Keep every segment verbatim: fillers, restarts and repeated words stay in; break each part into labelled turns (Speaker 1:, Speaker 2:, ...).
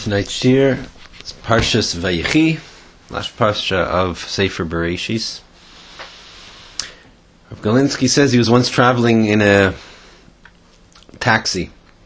Speaker 1: Tonight's shir is Parshas Vayechi, last parsha of Sefer Bereshis. Rav Galinsky says he was once traveling in a taxi,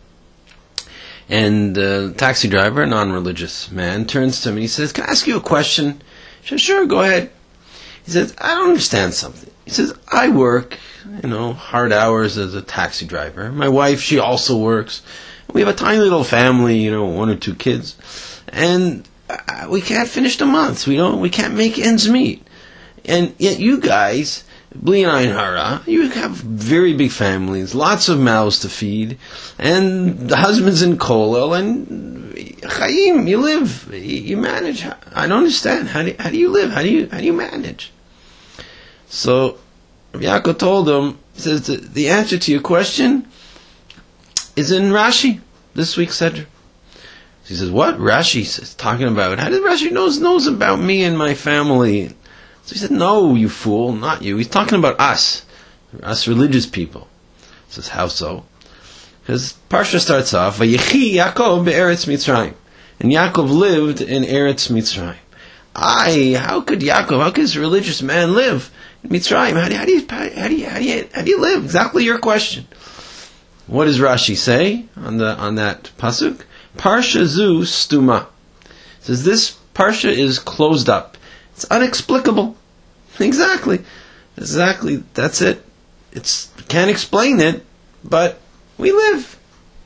Speaker 1: and the taxi driver, a non-religious man, turns to him and he says, "Can I ask you a question?" He says, "Sure, go ahead." He says, "I don't understand something." He says, "I work, you know, hard hours as a taxi driver. My wife, she also works. We have a tiny little family, you know, one or two kids, and uh, we can't finish the month. We don't. We can't make ends meet. And yet, you guys, Bli Ayin Hara, you have very big families, lots of mouths to feed, and the husband's in kollel, and Chaim, you live, you manage. I don't understand. How do how do you live? How do you how do you manage?" So Rav Yaakov told him, he says, the, the answer to your question is in Rashi, this week's Sedra. He says, "What? Rashi is talking about? How did Rashi knows knows about me and my family?" So he said, "No, you fool, not you. He's talking about us, us religious people." He says, "How so?" Because Parsha starts off, "Vayechi Yaakov be'eretz Mitzrayim," and Yaakov lived in Eretz Mitzrayim. I, how could Yaakov, how could this religious man live in Mitzrayim? How do, how do you, how do you, how do you, how do you live? Exactly your question. What does Rashi say on the on that pasuk? Parsha zu stuma. It says this parsha is closed up. It's inexplicable. Exactly, exactly. That's it. It's can't explain it, but we live.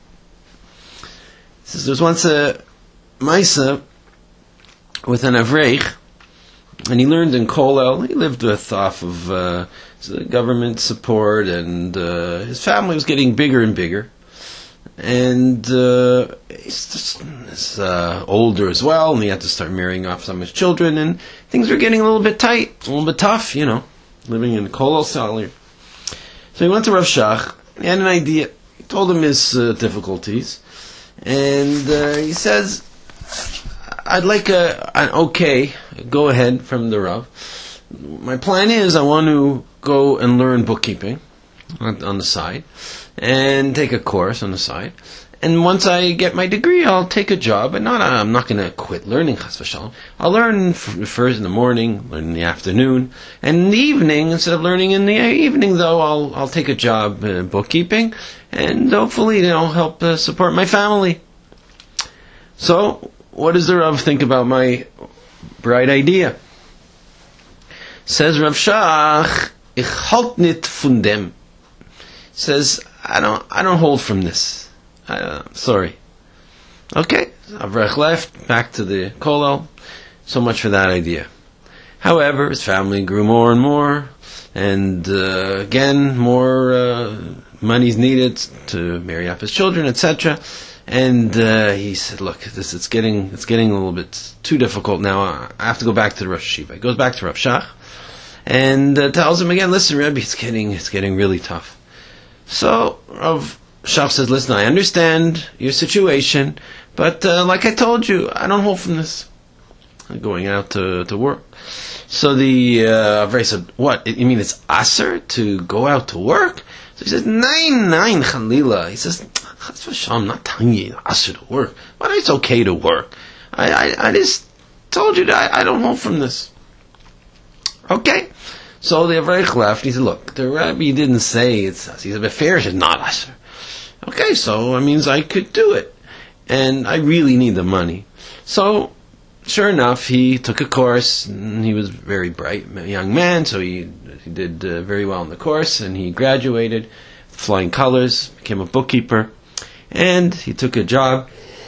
Speaker 1: It says there's once a Maisa with an Avreich, and he learned in Kollel. He lived with off of uh, government support, and uh, his family was getting bigger and bigger. And uh, he's, just, he's uh, older as well, and he had to start marrying off some of his children, and things were getting a little bit tight, a little bit tough, you know, living in Kollel salary. So he went to Rav Shach. He had an idea. He told him his uh, difficulties, and uh, he says, "I'd like a an okay, go ahead from the Rav. My plan is I want to go and learn bookkeeping on, on the side, and take a course on the side. And once I get my degree, I'll take a job. And not I'm not going to quit learning chas v'shalom. I'll learn f- first in the morning, learn in the afternoon, and in the evening. Instead of learning in the evening, though, I'll I'll take a job in bookkeeping, and hopefully, you know, help uh, support my family." So, what does the Rav think about my bright idea? Says Rav Shach, "Ich halt nit von dem." Says, I don't, I don't hold from this. I, uh, sorry. Okay, Avrech left, back to the Kollel. So much for that idea. However, his family grew more and more, and uh, again, more uh, money's needed to marry up his children, et cetera. And uh, he said, "Look, this it's getting, it's getting a little bit too difficult now. I have to go back to the Rosh Hashiva." He goes back to Rav Shach and uh, tells him again, "Listen, Rebbe, it's getting, it's getting really tough." So Rav Shach says, "Listen, I understand your situation, but uh, like I told you, I don't hold from this. I'm going out to, to work." So the uh, Avrei said, "What? You mean it's aser to go out to work?" So he says, "Nine, nine, Chalila." He says, "I'm not telling you aser to work, but it's okay to work. I, I, I just told you that I, I don't hold from this." Okay. So the Avrei left, and he said, "Look, the Rabbi didn't say it's us." He said, "But fair is not us." Okay, so that means I could do it. And I really need the money. So, sure enough, he took a course, and he was a very bright young man, so he, he did uh, very well in the course, and he graduated, flying colors, became a bookkeeper, and he took a job,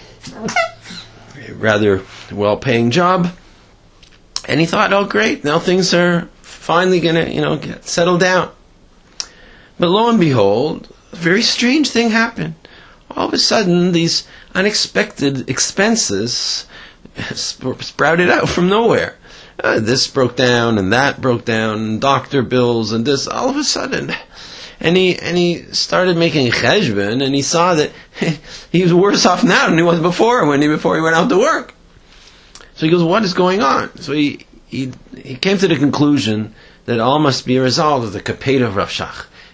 Speaker 1: a rather well-paying job, and he thought, "Oh, great, now things are finally going to, you know, get settled down." But lo and behold, a very strange thing happened. All of a sudden, these unexpected expenses sprouted out from nowhere. Uh, this broke down, and that broke down, and doctor bills, and this, all of a sudden. And he and he started making cheshbon, and he saw that he was worse off now than he was before, when he before he went out to work. So he goes, "What is going on?" So he He, he came to the conclusion that all must be a result of the kapeda of Rav Shach.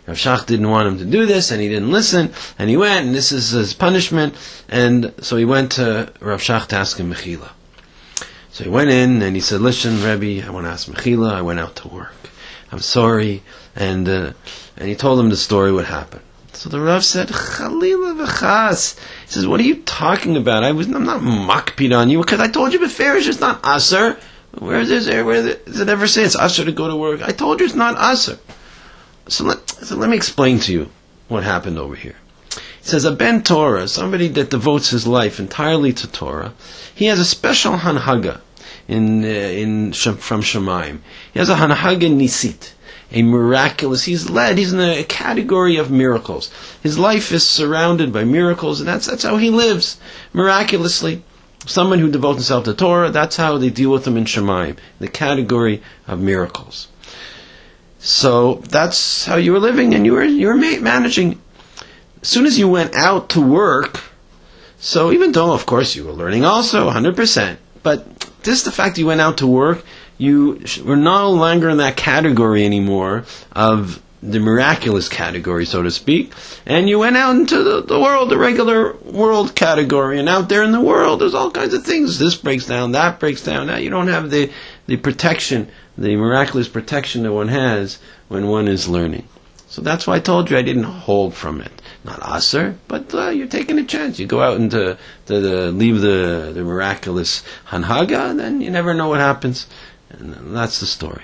Speaker 1: Rav Shach didn't want him to do this, and he didn't listen, and he went, and this is his punishment, and so he went to Rav Shach to ask him Mechila. So he went in, and he said, listen, Rebbe, I want to ask Mechila, I went out to work. I'm sorry, and uh, and he told him the story, what happened. So the Rav said, Chalila v'chas. He says, what are you talking about? I was, I'm not makpid on you, because I told you before, it's just not aser. Where is it, where does it ever say it's aser to go to work? I told you it's not aser. So let, so let me explain to you what happened over here. He says, a ben Torah, somebody that devotes his life entirely to Torah, he has a special hanhaga in, uh, in, from Shemaim. He has a hanhaga nisit, a miraculous, he's led, he's in a category of miracles. His life is surrounded by miracles, and that's, that's how he lives, miraculously. Someone who devotes himself to Torah, that's how they deal with him in Shemaim, the category of miracles. So that's how you were living, and you were you were managing. As soon as you went out to work, so even though, of course, you were learning also, one hundred percent, but just the fact that you went out to work, you were no longer in that category anymore of the miraculous category, so to speak, and you went out into the, the world, the regular world category, and out there in the world, there's all kinds of things. This breaks down, that breaks down. Now you don't have the, the protection, the miraculous protection that one has when one is learning. So that's why I told you I didn't hold from it. Not aser, but uh, you're taking a chance. You go out into the, the leave the, the miraculous hanhaga, and then you never know what happens. And that's the story.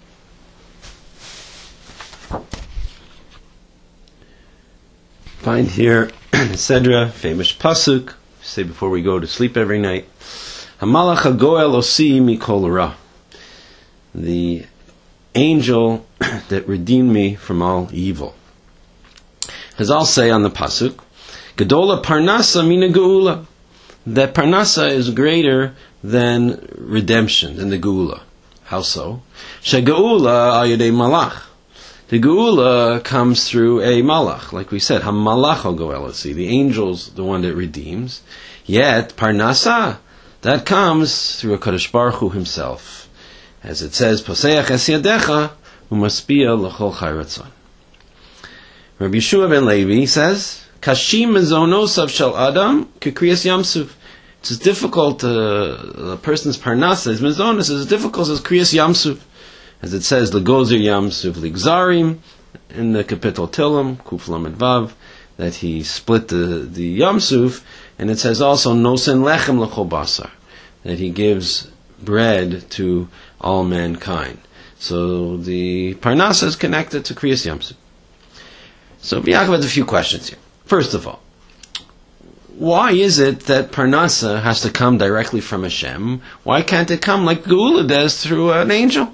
Speaker 1: Find here Sedra, famous pasuk, say before we go to sleep every night. Hamalach hagoel osi mikol ra. The angel that redeemed me from all evil. As I'll say on the pasuk, Gedola parnasa mina geula. That parnasa is greater than redemption, than the geula. How so? Shegeula ayadei malach. The geula comes through a malach, like we said, hamalach hagoel. The angel's the one that redeems. Yet parnasa, that comes through a Kadosh Baruch Hu himself, as it says, Poseach es yadecha umaspia l'chol chai ratzon. Rabbi Yeshua ben Levi says, Kashim mezonosav shel adam kekriyas yamsuf. It's as difficult, uh, a person's parnasa, his mezonos, is as difficult as kriyas yamsuf. As it says, Legozer Yamsuf Ligzarim, in the Kapitel Tilim, Kuf Lamed Vav, that he split the, the Yamsuf, and it says also, Nosen Lechem L'chol Basar, that he gives bread to all mankind. So the Parnasa is connected to Kriyas Yamsuf. So Yaakov has a few questions here. First of all, why is it that Parnasa has to come directly from Hashem? Why can't it come like Geula does through an angel?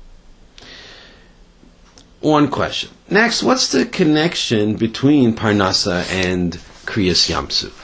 Speaker 1: One question. Next, what's the connection between Parnasa and Kriyas Yamsuf?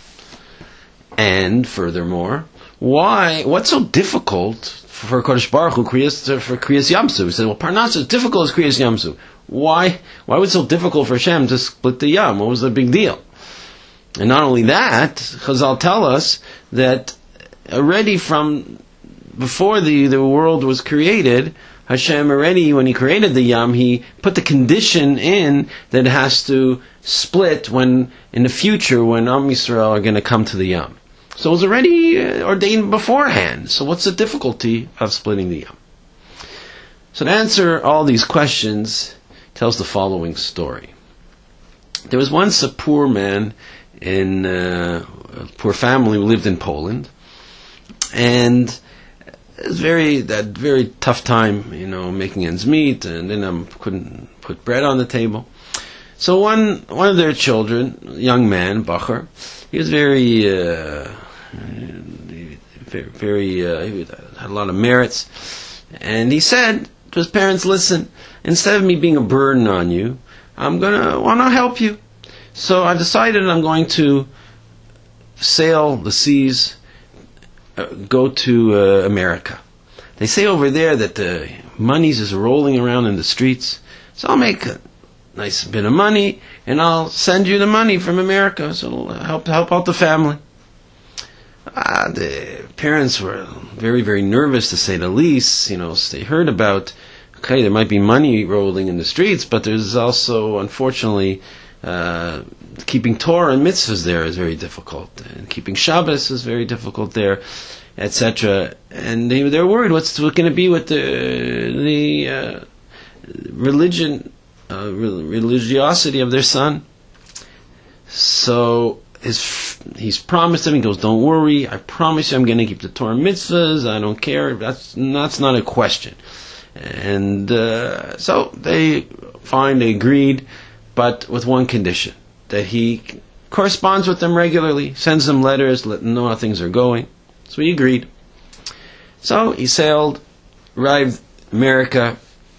Speaker 1: And furthermore, why? What's so difficult for Kodesh Baruch Hu Kriyas, for Kriyas Yamsuf? He said, well, Parnasa is difficult as Kriyas Yamsuf. Why? Why was it so difficult for Hashem to split the Yam? What was the big deal? And not only that, Chazal tell us that already from before the, the world was created, Hashem already, when He created the Yam, He put the condition in that it has to split when, in the future, when Am Yisrael are going to come to the Yam. So it was already uh, ordained beforehand. So what's the difficulty of splitting the Yam? So to answer all these questions, tells the following story. There was once a poor man in uh, a poor family who lived in Poland, and it was very that very tough time, you know, making ends meet, and then um, couldn't put bread on the table. So one one of their children, a young man, Bacher, he was very, uh, very, very uh, he had a lot of merits, and he said to his parents, "Listen, instead of me being a burden on you, I'm gonna want to help you. So I decided I'm going to sail the seas, uh, go to uh, America. They say over there that the monies is rolling around in the streets. So I'll make a nice bit of money, and I'll send you the money from America. So it'll help help out the family." Uh, the parents were very, very nervous, to say the least. You know, they heard about okay, there might be money rolling in the streets, but there's also, unfortunately, uh, keeping Torah and mitzvahs there is very difficult, and keeping Shabbos is very difficult there, et cetera. And they, they're worried what's going to be with the the uh, religion, uh, religiosity of their son. So his he's promised him. He goes, "Don't worry. I promise you, I'm going to keep the Torah mitzvahs. I don't care. That's that's not a question." And uh, so they fine. They agreed, but with one condition: that he corresponds with them regularly, sends them letters, let them know how things are going. So he agreed. So he sailed, arrived in America,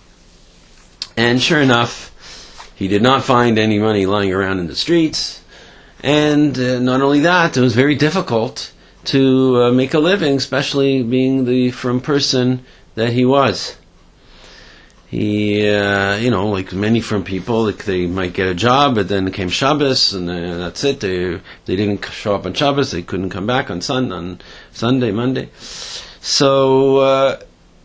Speaker 1: and sure enough, he did not find any money lying around in the streets. And uh, not only that, it was very difficult to uh, make a living, especially being the from person that he was. He, uh, you know, like many from people, like they might get a job, but then came Shabbos, and uh, that's it. They they didn't show up on Shabbos. They couldn't come back on Sun on Sunday, Monday. So uh,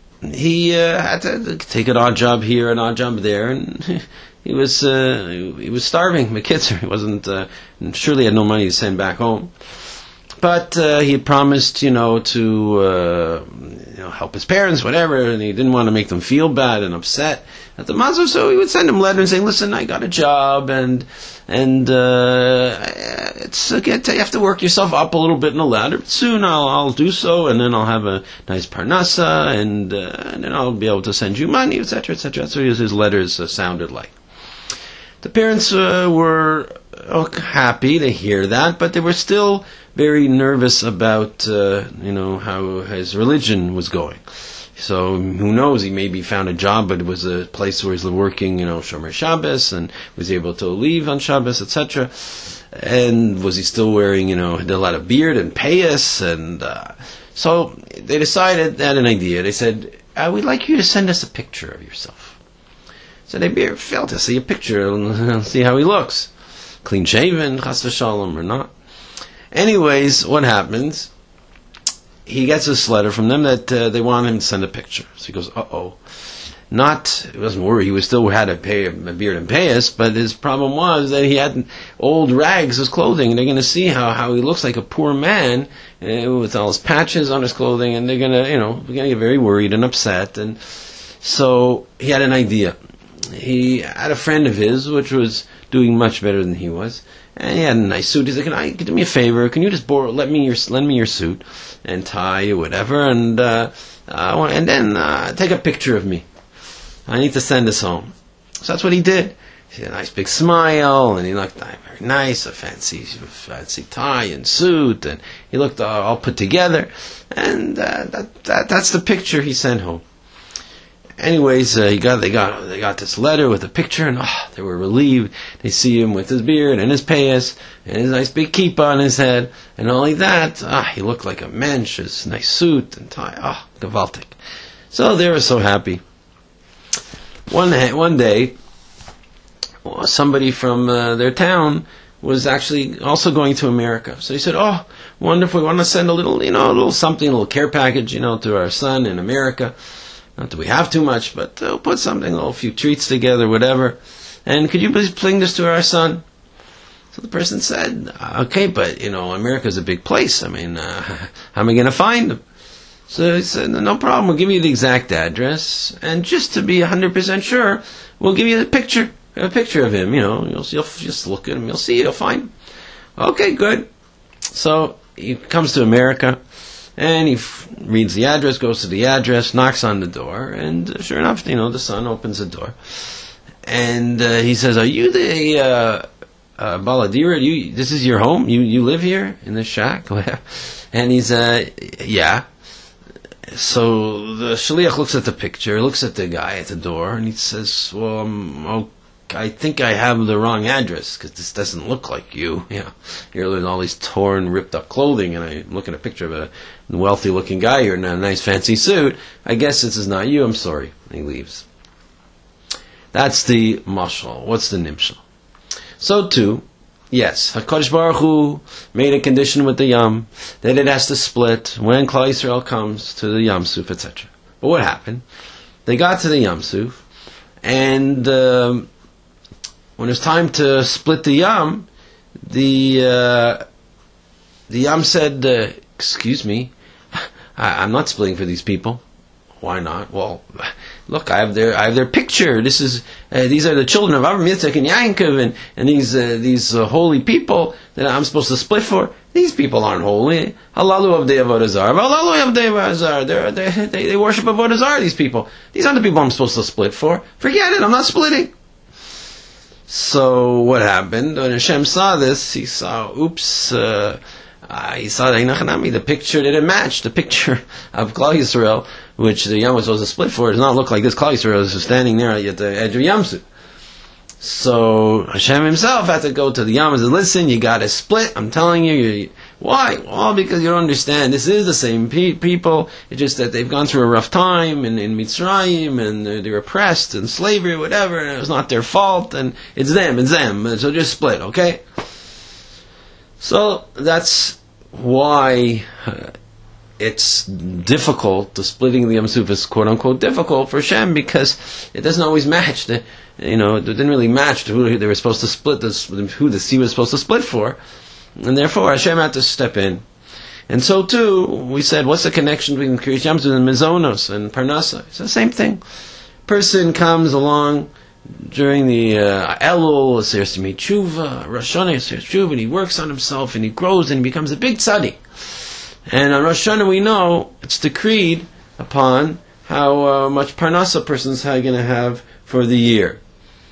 Speaker 1: he uh, had to take an odd job here, an odd job there, and he was uh, he was starving. Bekitzer, he wasn't uh, surely had no money to send back home. But uh, he had promised, you know, to uh, you know, help his parents, whatever, and he didn't want to make them feel bad and upset at the mazel. So he would send them letters saying, "Listen, I got a job, and and uh, it's okay, you have to work yourself up a little bit in the ladder. But soon I'll I'll do so, and then I'll have a nice parnasa, and uh, and then I'll be able to send you money, et cetera, et cetera" That's what his, his letters uh, sounded like. The parents uh, were oh, happy to hear that, but they were still very nervous about, uh, you know, how his religion was going. So who knows? He maybe found a job, but it was a place where he was working, you know, Shomer Shabbos, and was able to leave on Shabbos, et cetera. And was he still wearing, you know, had a lot of beard and payas, and uh, so they decided, they had an idea. They said, uh, "We'd like you to send us a picture of yourself." So they failed to see a picture and see how he looks, clean shaven, chas v'shalom, or not. Anyways, what happens? He gets this letter from them that uh, they want him to send a picture. So he goes, uh-oh. Not, he wasn't worried. He was still had a, pay, a beard and payas, but his problem was that he had old rags as clothing, and they're going to see how, how he looks like a poor man uh, with all his patches on his clothing, and they're going to, you know, they're going to get very worried and upset. And so he had an idea. He had a friend of his, which was doing much better than he was, and he had a nice suit. He said, "Can I do me a favor? Can you just borrow, let me your, lend me your suit and tie or whatever, and uh, uh, and then uh, take a picture of me. I need to send this home." So that's what he did. He had a nice big smile, and he looked very nice, a fancy, fancy tie and suit, and he looked all, all put together, and uh, that, that that's the picture he sent home. Anyways, uh, he got they got they got this letter with a picture, and oh, they were relieved. They see him with his beard and his payas and his nice big kippah on his head, and not only that, ah, he looked like a mensch, his nice suit and tie. Ah, oh, gewaltig. So they were so happy. One one day, somebody from uh, their town was actually also going to America. So he said, "Oh, wonderful! We want to send a little, you know, a little something, a little care package, you know, to our son in America. Not that we have too much, but we'll put something, a little few treats together, whatever. And could you please bring this to our son?" So the person said, "Okay, but, you know, America's a big place. I mean, uh, how am I going to find him?" So he said, "No problem. We'll give you the exact address. And just to be one hundred percent sure, we'll give you the picture, a picture of him. You know, you'll, you'll just look at him. You'll see, you'll find him." Okay, good. So he comes to America. And he f- reads the address, goes to the address, knocks on the door, and uh, sure enough, you know, the son opens the door. And uh, he says, "Are you the uh, uh, Baladira? You, this is your home? You you live here in this shack?" And he's, uh, "Yeah." So the shaliach looks at the picture, looks at the guy at the door, and he says, "Well, um, okay. I think I have the wrong address, because this doesn't look like you. You know, you're in all these torn, ripped up clothing, and I'm looking at a picture of a wealthy-looking guy. You're in a nice, fancy suit. I guess this is not you. I'm sorry." And he leaves. That's the mashal. What's the nimshal? So too, yes, HaKadosh Baruch Hu made a condition with the Yam that it has to split when Klal Yisrael comes to the Yam Suf, et cetera. But what happened? they got to the Yam Suf, and um, when it was time to split the Yam, the uh, the Yam said, uh, "Excuse me, I, I'm not splitting for these people." Why not? Well, look, I have their I have their picture. This is uh, these are the children of Avram, Yitzchak, and Yaakov, and, and these uh, these uh, holy people that I'm supposed to split for. These people aren't holy. Halalu of the Avodah Zarah. Halalu of the Avodah Zarah. They're, they they they worship Avodah Zarah. These people. These aren't the people I'm supposed to split for. Forget it. I'm not splitting. So what happened when Hashem saw this? He saw, oops. Uh, Uh, he saw the picture didn't match the picture of Klal Yisrael, which the Yam was supposed to split for. It does not look like this Klal Yisrael is standing there at the edge of Yam Suf. So Hashem himself had to go to the Yam and say, listen, you got to split. I'm telling you. you why? Well, because you don't understand. This is the same pe- people. It's just that they've gone through a rough time in, in Mitzrayim, and they're, they're oppressed and slavery, whatever, and it's not their fault, and it's them, it's them. So just split, okay? So that's why uh, it's difficult. The splitting the Yam Suf is quote unquote difficult for Hashem, because it doesn't always match. The, you know, it didn't really match to who they were supposed to split this, who the sea was supposed to split for, and therefore Hashem had to step in. And so too, we said, what's the connection between Kriyas Yam Suf and Mizonos and Parnasa? It's the same thing. Person comes along during the uh, Elul, Seres Yemei Tshuva, Rosh Hashanah, Seres Tshuva, and he works on himself, and he grows, and he becomes a big tzaddik. And on Rosh Hashanah, we know it's decreed upon how uh, much parnasa a person's going to have for the year.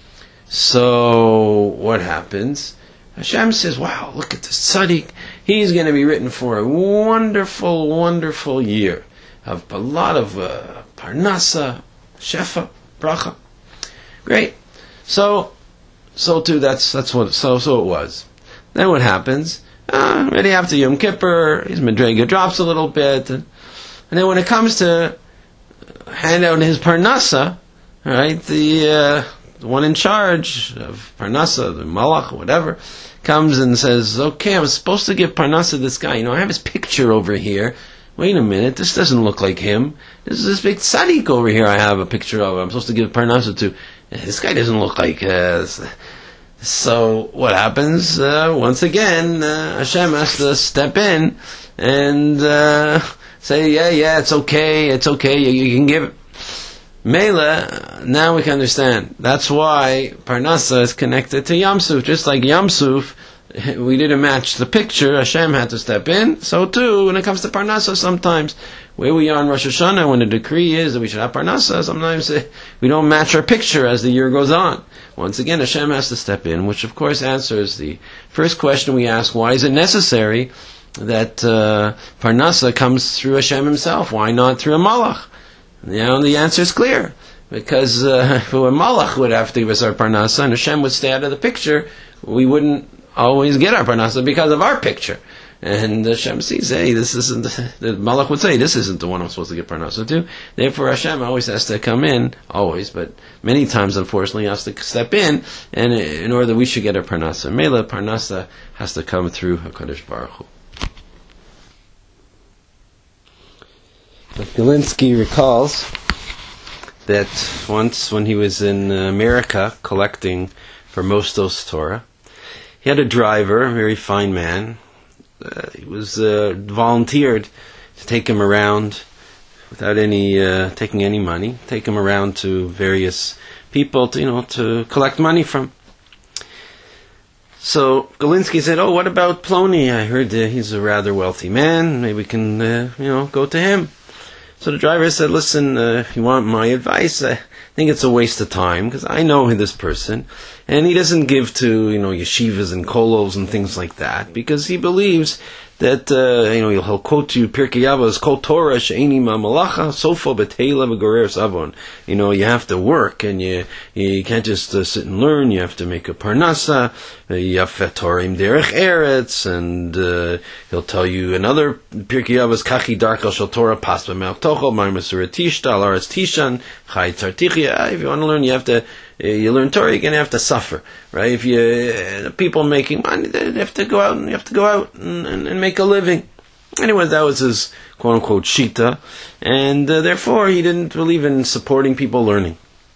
Speaker 1: So what happens? Hashem says, "Wow, look at this tzaddik. He's going to be written for a wonderful, wonderful year of a lot of uh, parnasa, shefa, bracha." Great. So, so too. That's that's what. So so it was. Then what happens? Uh, already after Yom Kippur, his Madrega drops a little bit, and, and then when it comes to hand out his parnasa, right? The, uh, the one in charge of parnasa, the malach, whatever, comes and says, "Okay, I'm supposed to give parnasa to this guy. You know, I have his picture over here. Wait a minute, this doesn't look like him. This is this big tzaddik over here. I have a picture of. I'm supposed to give parnasa to. This guy doesn't look like." Uh, so what happens? Uh, once again, uh, Hashem has to step in and uh, say, "Yeah, yeah, it's okay. It's okay. You, you can give it." Mela, now we can understand. That's why parnasa is connected to Yam Suf. Just like Yam Suf, we didn't match the picture. Hashem had to step in. So too, when it comes to parnasa, sometimes where we are in Rosh Hashanah, when the decree is that we should have parnasa, sometimes we don't match our picture as the year goes on. Once again, Hashem has to step in, which of course answers the first question we ask: why is it necessary that uh, parnasa comes through Hashem Himself? Why not through a malach? You know, the answer is clear. Because uh, if a malach would have to give us our parnasa and Hashem would stay out of the picture, we wouldn't always get our parnasa because of our picture. And Hashem sees, hey, this isn't, the malach would say, this isn't the one I'm supposed to give parnasa to. Therefore Hashem always has to come in, always, but many times, unfortunately, has to step in, and in order that we should get our parnasa. Mela, parnasa has to come through HaKadosh Baruch Hu. But Galinsky recalls that once when he was in America collecting for Mostos Torah, he had a driver, a very fine man. Uh, he was uh, volunteered to take him around without any uh, taking any money, take him around to various people to, you know, to collect money from. So Galinsky said, "Oh, what about Plony? I heard uh, he's a rather wealthy man. Maybe we can, uh, you know, go to him." So the driver said, "Listen, uh, if you want my advice, I think it's a waste of time, because I know this person, and he doesn't give to, you know, yeshivas and kolos and things like that, because he believes that, uh, you know, he'll quote to you Pirkei Avos, Kol Torah she'eni ma'malacha, sofa b'teila v'gorer savon." You know, you have to work, and you you can't just uh, sit and learn. You have to make a parnasa. Yafet Torim derech eretz, and uh, he'll tell you another Pirkei Avos, Kachi darkal shel Torah pas b'melch tochel ma'masur tishta al aretz tishan chay tzartichia. If you want to learn, you have to. You learn Torah, you're going to have to suffer, right? If you uh, people making money, they have to go out and you have to go out and, and, and make a living. Anyway, that was his quote-unquote shita, and uh, therefore he didn't believe in supporting people learning.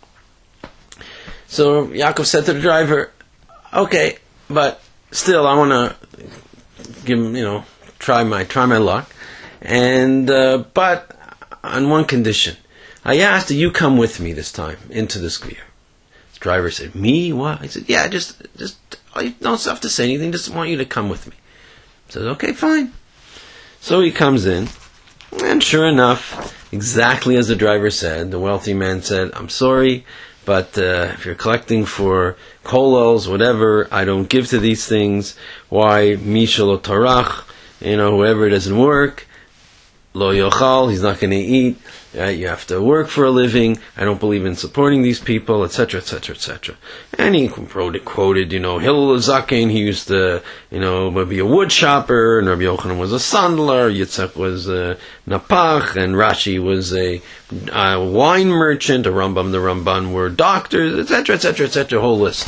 Speaker 1: So Yaakov said to the driver, okay, but still I want to give him, you know, try my try my luck, and uh, but on one condition. I asked that you come with me this time into this Gvir. The driver said, me? What? I said, yeah, just, just, I don't have to say anything, just want you to come with me. I said, okay, fine. So he comes in, and sure enough, exactly as the driver said, the wealthy man said, I'm sorry, but uh, if you're collecting for kolos, whatever, I don't give to these things. Why? Mishalo tarach, you know, whoever doesn't work, lo yochal, he's not going to eat. Right? You have to work for a living. I don't believe in supporting these people, et cetera, et cetera, et cetera. And he quoted, quoted, you know, Hillel Zaken, he used to, you know, be a wood chopper, and Rabbi Yochanan was a sandler, Yitzhak was a napach, and Rashi was a, a wine merchant, a Rambam, the Ramban were doctors, et cetera, et cetera, et cetera, whole list.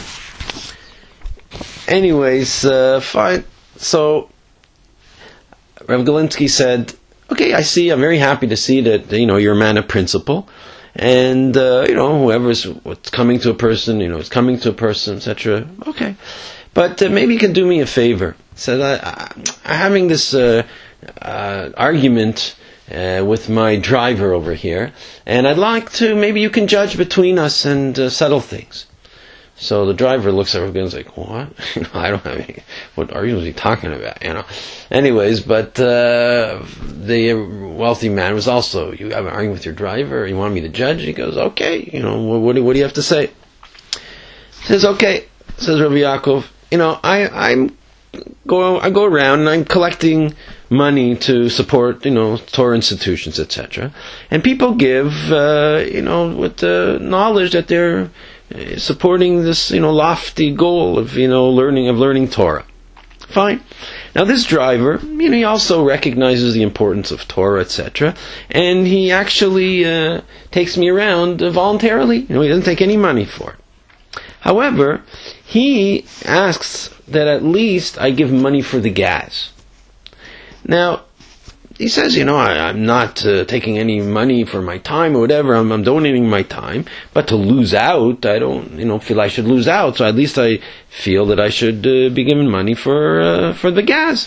Speaker 1: Anyways, uh, fine. So, Rav Galinsky said, okay, I see, I'm very happy to see that, you know, you're a man of principle, and, uh, you know, whoever's what's coming to a person, you know, is coming to a person, et cetera. Okay. But uh, maybe you can do me a favor. So I, I'm having this uh, uh, argument uh, with my driver over here, and I'd like to, maybe you can judge between us and uh, settle things. So the driver looks at her and is like, what? You know, I don't have any, what are you talking about? You know. Anyways, but uh, the wealthy man was also, you have an argument with your driver, you want me to judge? He goes, okay, you know, what, what, do, what do you have to say? He says, okay, says Rabbi Yaakov, you know, I, I'm go, I go around and I'm collecting money to support, you know, Torah institutions, et cetera. And people give, uh, you know, with the knowledge that they're supporting this, you know, lofty goal of, you know, learning of learning Torah. Fine. Now this driver, you know, he also recognizes the importance of Torah, et cetera, and he actually uh, takes me around uh, voluntarily. You know, he doesn't take any money for it. However, he asks that at least I give money for the gas. Now, he says, you know, I, I'm not uh, taking any money for my time or whatever. I'm, I'm donating my time, but to lose out, I don't, you know, feel I should lose out. So at least I feel that I should uh, be given money for uh, for the gas.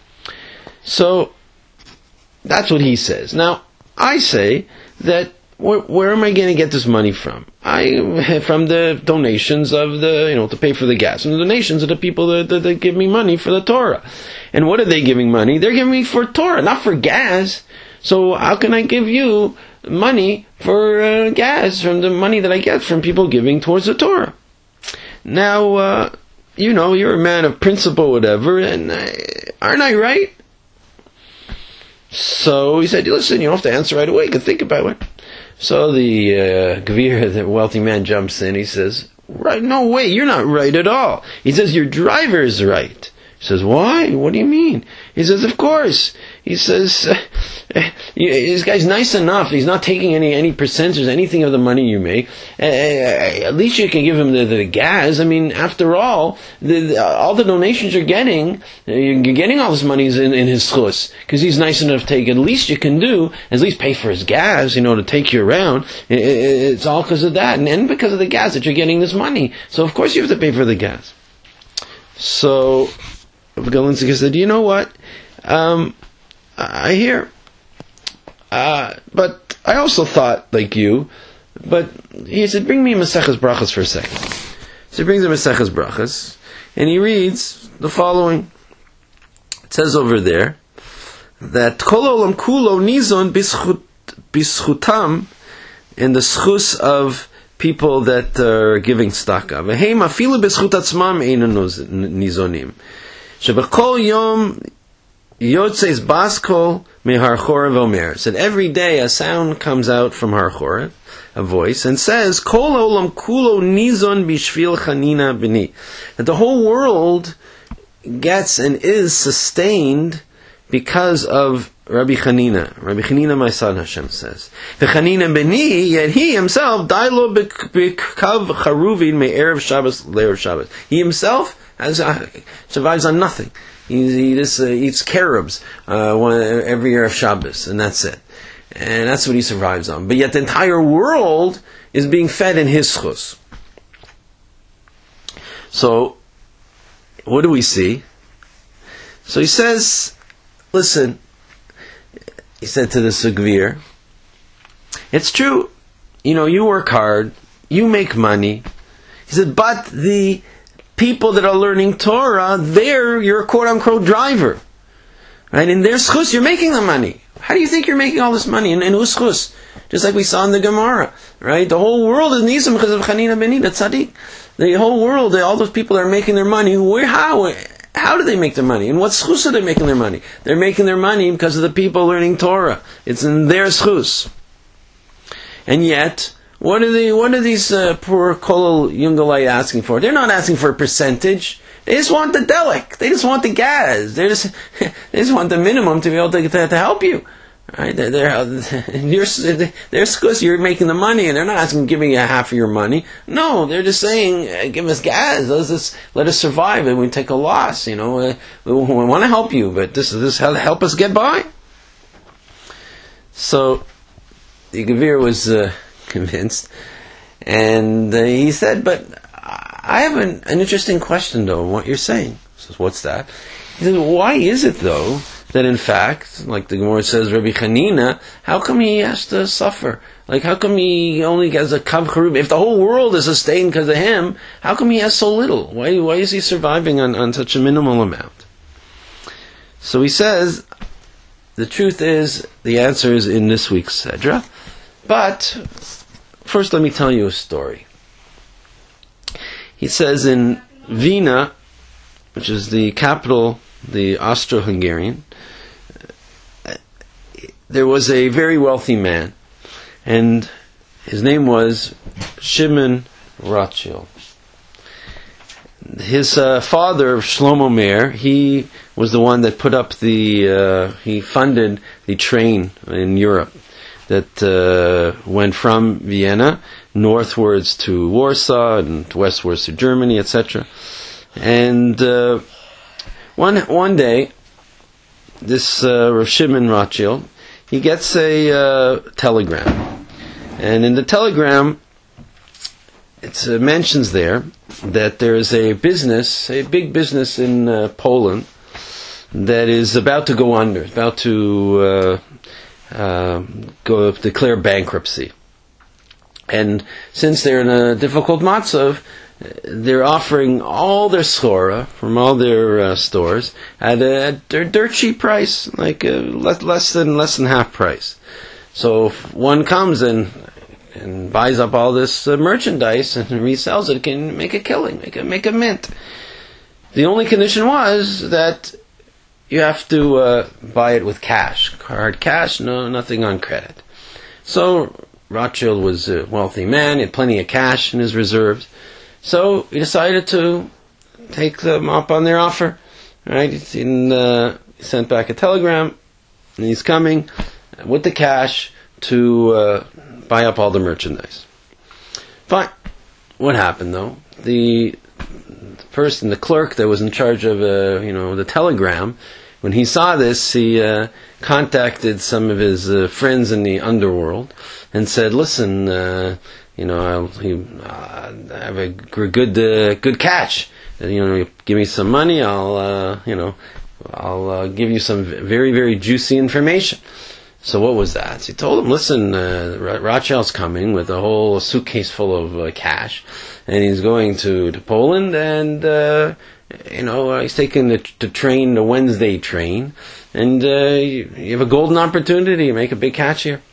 Speaker 1: So that's what he says. Now I say that where, where am I going to get this money from? I from the donations of the, you know, to pay for the gas, and the donations of the people that, that, that give me money for the Torah. And what are they giving money? They're giving me for Torah, not for gas. So how can I give you money for uh, gas from the money that I get from people giving towards the Torah? Now, uh, you know, you're a man of principle, whatever, and uh, aren't I right? So he said, listen, you don't have to answer right away. You can think about it. So the uh, Gvir, the wealthy man, jumps in. He says, right, no way, you're not right at all. He says, your driver is right. He says, why? What do you mean? He says, of course. He says, this guy's nice enough. He's not taking any any percentage, anything of the money you make. Uh, at least you can give him the, the gas. I mean, after all, the, the, all the donations you're getting, you're getting all this money in, in his schus, because he's nice enough to take. At least you can do, at least pay for his gas, you know, to take you around. It, it, it's all because of that, and, and because of the gas that you're getting this money. So of course you have to pay for the gas. So Galinsky said, you know what? Um, I hear. Uh, but I also thought, like you, but he said, bring me Maseches Brachas for a second. So he brings him Maseches Brachas, and he reads the following. It says over there, that Kol Olam Kulo Nizon Bischutam, in the schus of people that are giving tzedakah. V'heim afilu b'schut atzmam einu nizonim. Shebechol yom yotzes baskol mehar chorev omer. Said every day a sound comes out from har chorev, a voice, and says, Kol olam kulo nizon bishvil chanina b'ni. That the whole world gets and is sustained because of Rabbi Chanina. Rabbi Chanina, my son, Hashem says. The Chanina b'ni, yet he himself, dailo b'kav charuvin me'erev Shabbos le'erev Shabbos. He himself has, uh, survives on nothing. He, he just uh, eats carobs uh, one, every year of Shabbos, and that's it. And that's what he survives on. But yet the entire world is being fed in his schus. So, what do we see? So he says, listen, he said to the Sugvir, it's true, you know, you work hard, you make money. He said, but the people that are learning Torah, they're your quote-unquote driver. Right? In their schus, you're making the money. How do you think you're making all this money? In, in whose schus? Just like we saw in the Gemara. Right? The whole world is nizam because of Chanina Benina Tzaddik. The whole world, all those people that are making their money, where, how? How do they make their money? In what schus are they making their money? They're making their money because of the people learning Torah. It's in their schus. And yet, what are they? What are these uh, poor Kol Yungalite asking for? They're not asking for a percentage. They just want the delic. They just want the gas. They just they just want the minimum to be able to to, to help you. Right? They're, they're, you're, they're schus, you're making the money, and they're not asking, giving you half of your money. No, they're just saying, give us gas, let us, let us survive, and we take a loss. You know, uh, we, we want to help you, but this is this how to help us get by. So the Gevir was uh, convinced, and uh, he said, "But I have an, an interesting question, though, on what you're saying." He says, "What's that?" He says, "Why is it, though, that in fact, like the Gemara says, Rabbi Chanina, how come he has to suffer? Like, how come he only has a kav charub? If the whole world is sustained because of him, how come he has so little? Why why is he surviving on, on such a minimal amount?" So he says, the truth is, the answer is in this week's Sedra. But, first let me tell you a story. He says in Vienna, which is the capital, the Austro-Hungarian, there was a very wealthy man, and his name was Shimon Rothschild. His uh, father, Shlomo Meir, he was the one that put up the, uh, he funded the train in Europe that uh, went from Vienna northwards to Warsaw and westwards to Germany, et cetera. And uh, one one day, this uh, Rav Shimon Rothschild, he gets a uh, telegram, and in the telegram, it uh, mentions there that there is a business, a big business in uh, Poland that is about to go under, about to uh, uh, go declare bankruptcy. And since they're in a difficult matzav, they're offering all their schora from all their uh, stores at a, at a dirt cheap price, like uh, less, less than less than half price. So if one comes and and buys up all this uh, merchandise and resells it, can make a killing, make a make a mint. The only condition was that you have to uh, buy it with cash, hard cash, no nothing on credit. So Rothschild was a wealthy man; he had plenty of cash in his reserves. So he decided to take them up on their offer. Right? He uh, sent back a telegram, and he's coming with the cash to uh, buy up all the merchandise. But what happened though? The person, the clerk that was in charge of uh, you know the telegram, when he saw this, he uh, contacted some of his uh, friends in the underworld and said, "Listen, uh, you know, I'll he, uh, have a good uh, good catch. You know, give me some money. I'll uh, you know, I'll uh, give you some very very juicy information." So what was that? So he told him, "Listen, uh, Rothschild's coming with a whole suitcase full of uh, cash, and he's going to, to Poland, and uh, you know he's taking the, the train, the Wednesday train, and uh, you, you have a golden opportunity to make a big catch here."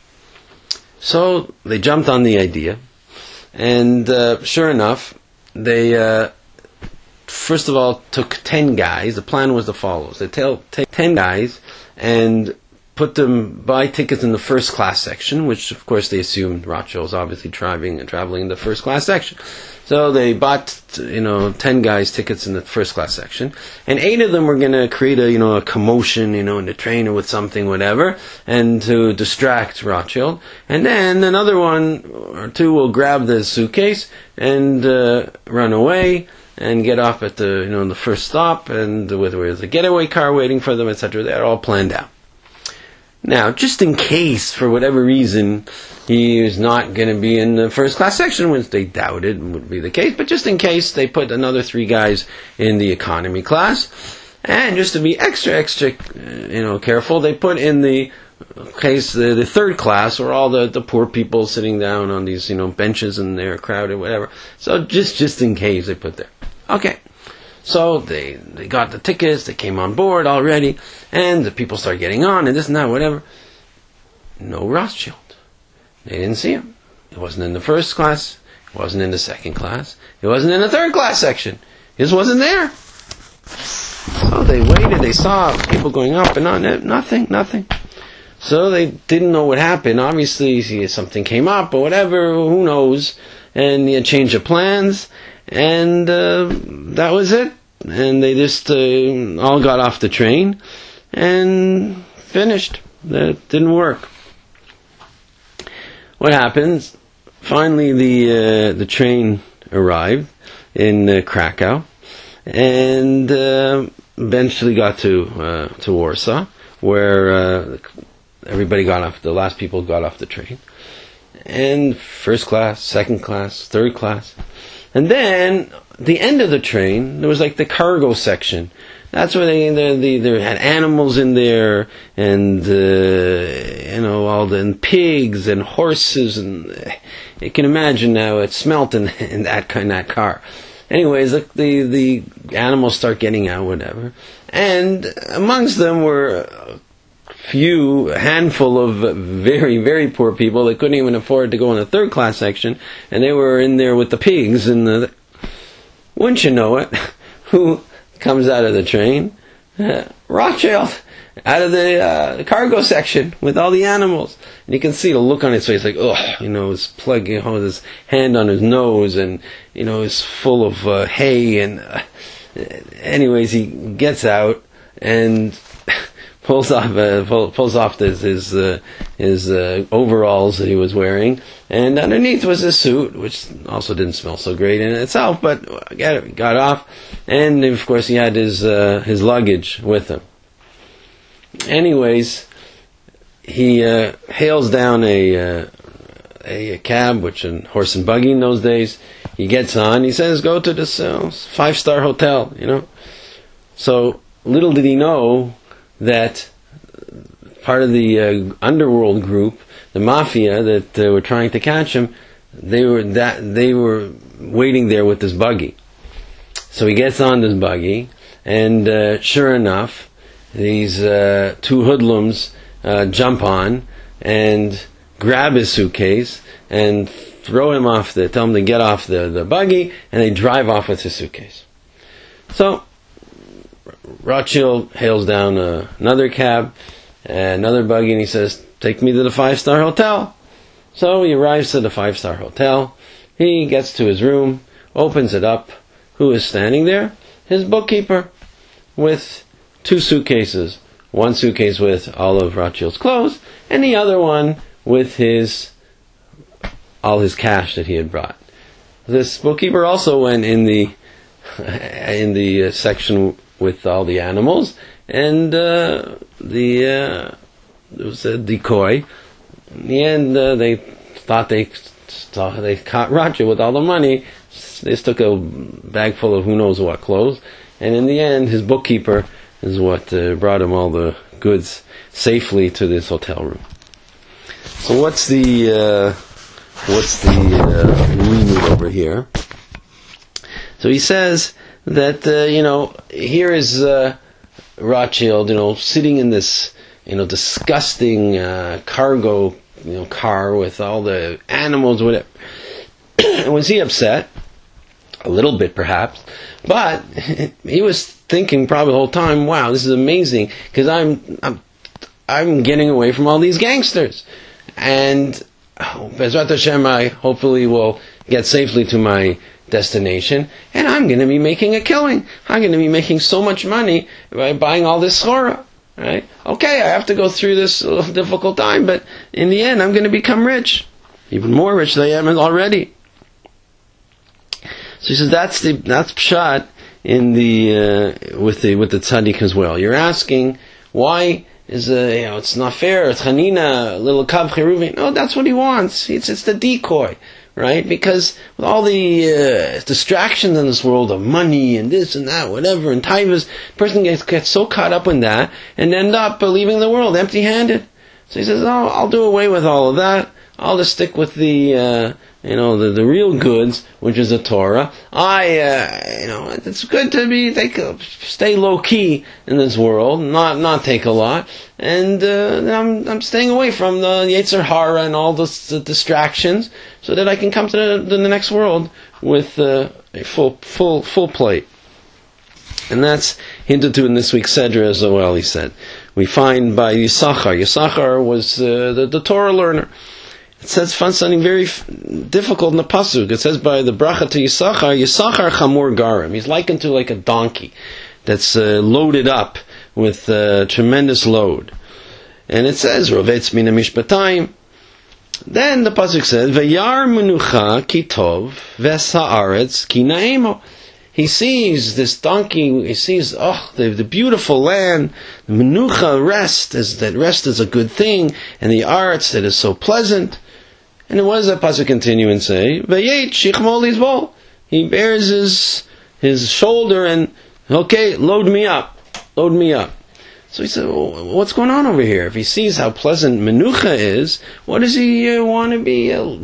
Speaker 1: So they jumped on the idea, and uh, sure enough, they uh, first of all took ten guys. The plan was the follows: they tell take ten guys and put them, buy tickets in the first class section, which of course they assumed Rothschild was obviously traveling and traveling in the first class section. So they bought, you know, ten guys tickets in the first class section, and eight of them were going to create a, you know, a commotion, you know, in the train or with something, whatever, and to distract Rothschild. And then another one or two will grab the suitcase and uh, run away, and get off at the, you know, the first stop, and with where there's a getaway car waiting for them, et cetera. They're all planned out. Now, just in case, for whatever reason, he is not going to be in the first class section, which they doubted would be the case, but just in case, they put another three guys in the economy class. And just to be extra, extra, you know, careful, they put in the case the, the third class, where all the, the poor people sitting down on these, you know, benches, and they're crowded, whatever. So just just in case, they put there. Okay. So they they got the tickets, they came on board already, and the people start getting on, and this and that, whatever. No Rothschild. They didn't see him. It wasn't in the first class. It wasn't in the second class. It wasn't in the third class section. It just wasn't there. So they waited, they saw people going up and on, nothing, nothing. So they didn't know what happened. Obviously, something came up or whatever, who knows. And he had changed of plans, and uh, that was it. And they just uh, all got off the train and finished. That didn't work. What happens? Finally, the uh, the train arrived in uh, Krakow, and uh, eventually got to uh, to Warsaw, where uh, everybody got off. The last people got off the train, and first class, second class, third class, and then the end of the train, there was like the cargo section. That's where they they, they, they had animals in there, and uh, you know, all the and pigs and horses, and uh, you can imagine how it smelt in, in that kind that car. Anyways, the, the the animals start getting out, whatever, and amongst them were a few, a handful of very very poor people that couldn't even afford to go in the third class section, and they were in there with the pigs. And the, wouldn't you know it, who comes out of the train? Uh, Rothschild, out of the uh, cargo section with all the animals. And you can see the look on his face, like, oh, you know, his plug, you know, his hand on his nose, and, you know, he's full of uh, hay. And uh, anyways, he gets out and pulls off uh, pull, pulls off his his, uh, his uh, overalls that he was wearing, and underneath was a suit, which also didn't smell so great in itself, but got it, got off, and of course he had his uh, his luggage with him. Anyways, he uh, hails down a, uh, a a cab, which a horse and buggy in those days. He gets on. He says, "Go to this uh, five star hotel," you know. So little did he know that part of the uh, underworld group, the mafia that uh, were trying to catch him, they were that they were waiting there with this buggy. So he gets on this buggy, and uh, sure enough, these uh, two hoodlums uh, jump on and grab his suitcase and throw him off the, tell him to get off the, the buggy, and they drive off with his suitcase. So Rothschild hails down uh, another cab, uh, another buggy, and he says, "Take me to the five-star hotel." So he arrives to the five-star hotel. He gets to his room, opens it up. Who is standing there? His bookkeeper, with two suitcases. One suitcase with all of Rothschild's clothes, and the other one with his all his cash that he had brought. This bookkeeper also went in the in the uh, section with all the animals, and uh, the uh, there was a decoy. In the end, uh, they thought they thought they caught Rothschild with all the money. They just took a bag full of who knows what clothes, and in the end, his bookkeeper is what uh, brought him all the goods safely to this hotel room. So what's the uh, what's the uh, remove over here? So he says that, uh, you know, here is uh, Rothschild, you know, sitting in this, you know, disgusting uh, cargo, you know, car with all the animals, whatever. And was he upset? A little bit, perhaps. But he was thinking probably the whole time, wow, this is amazing, because I'm, I'm, I'm getting away from all these gangsters. And Bezrat Hashem, I hopefully will get safely to my destination, and I'm going to be making a killing. I'm going to be making so much money by buying all this schora. Right? Okay, I have to go through this difficult time, but in the end, I'm going to become rich, even more rich than I am already. So he says that's the that's pshat in the uh, with the with the tzaddik as well. You're asking why is uh, you know it's not fair. It's Chanina, little Kav Cheruvim. No, that's what he wants. It's it's the decoy, right? Because with all the uh, distractions in this world of money and this and that, whatever, and taivas, person gets gets so caught up in that and end up leaving the world empty-handed. So he says, "Oh, I'll do away with all of that. I'll just stick with the." Uh, You know, the, the real goods, which is the Torah. I, uh, you know, it's good to be, take, stay low key in this world, not, not take a lot. And, uh, I'm, I'm staying away from the Yetzer Hara and all the, the distractions so that I can come to the, the next world with, uh, a full, full, full plate. And that's hinted to in this week's Sedra as well, he said. We find by Yisachar. Yisachar was, uh, the, the Torah learner. It says found something very f- difficult in the pasuk. It says by the bracha to Yisachar, Yisachar chamor garim. He's likened to like a donkey that's uh, loaded up with a tremendous load. And it says rovetz mina mishpatayim. Then the pasuk says vayar menucha kitov v'sa'aretz ki naimo. He sees this donkey. He sees oh the, the beautiful land. The menucha rest is that rest is a good thing, and the arts that is so pleasant. And what does that pasuk continue and say? Vayet shichmol izbol. He bears his his shoulder and okay, load me up, load me up. So he said, well, what's going on over here? If he sees how pleasant menucha is, what does he uh, want to be? Uh,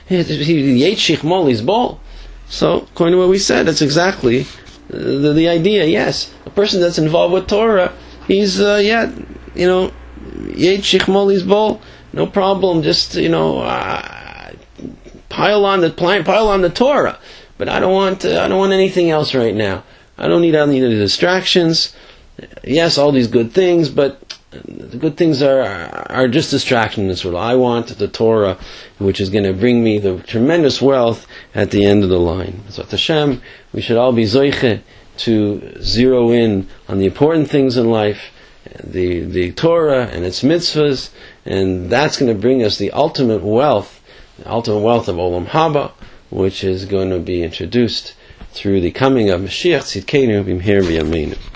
Speaker 1: Yet shichmol izbol. So according to what we said, that's exactly uh, the, the idea. Yes, a person that's involved with Torah, he's uh, yeah, you know, Yet shichmol izbol. No problem, just, you know, uh, pile on the pile on the Torah. But I don't want uh, I don't want anything else right now. I don't need any of the distractions. Yes, all these good things, but the good things are are just distractions in this world. I want the Torah, which is going to bring me the tremendous wealth at the end of the line. So at Hashem, we should all be zoiche to zero in on the important things in life, the the Torah and its mitzvahs, and that's going to bring us the ultimate wealth, the ultimate wealth of Olam Haba, which is going to be introduced through the coming of Mashiach Tzidkenu B'mher B'yameinu.